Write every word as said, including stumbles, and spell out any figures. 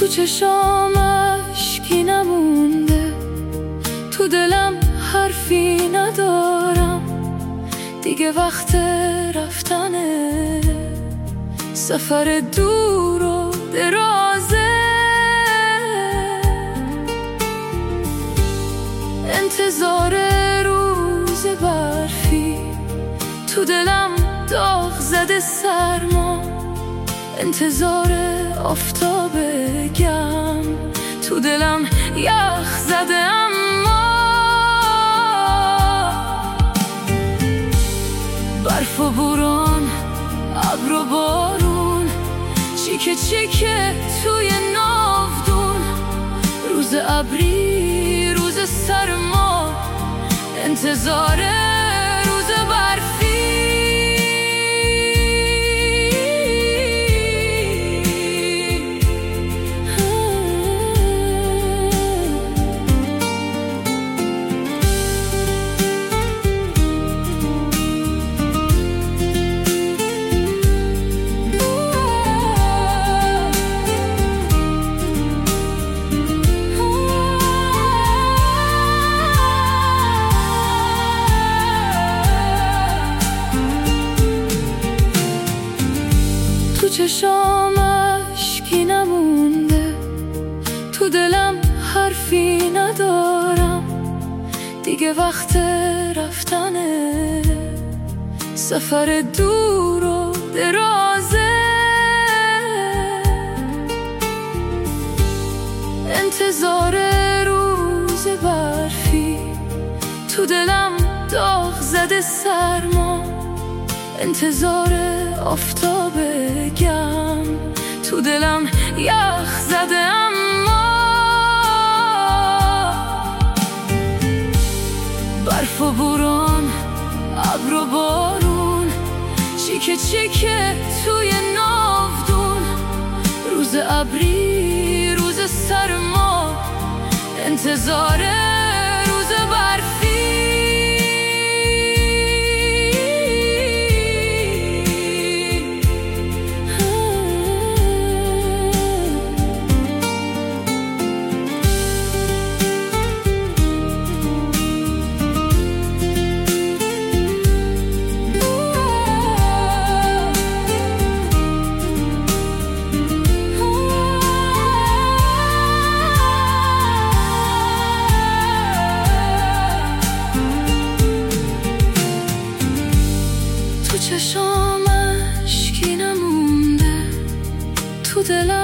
تو چشام اشکی نمونده، تو دلم حرفی ندارم، دیگه وقت رفتنه، سفر دور و درازه. انتظار روز برفی، تو دلم داغ زده سرما، انتظار آفتاب گرم، تو دلم یخ زده. اما برف و بوران، ابر و بارون، چیکه چیکه توی ناودون، روز ابری، روز سرما، انتظار روز برفی. تو چشام اشکی نمونده، تو دلم حرفی ندارم، دیگه وقت رفتنه، سفر دور و درازه. انتظار روز برفی، تو دلم داغ زده سرما، انتظار آفتاب گرم، تو دلم یخ زده. اما برف و بوران، ابر و بارون، چیکه چیکه توی ناودون، روز ابری، روز سرما، انتظار روز برفی. تو چشام اشکی نمونده، تو دلم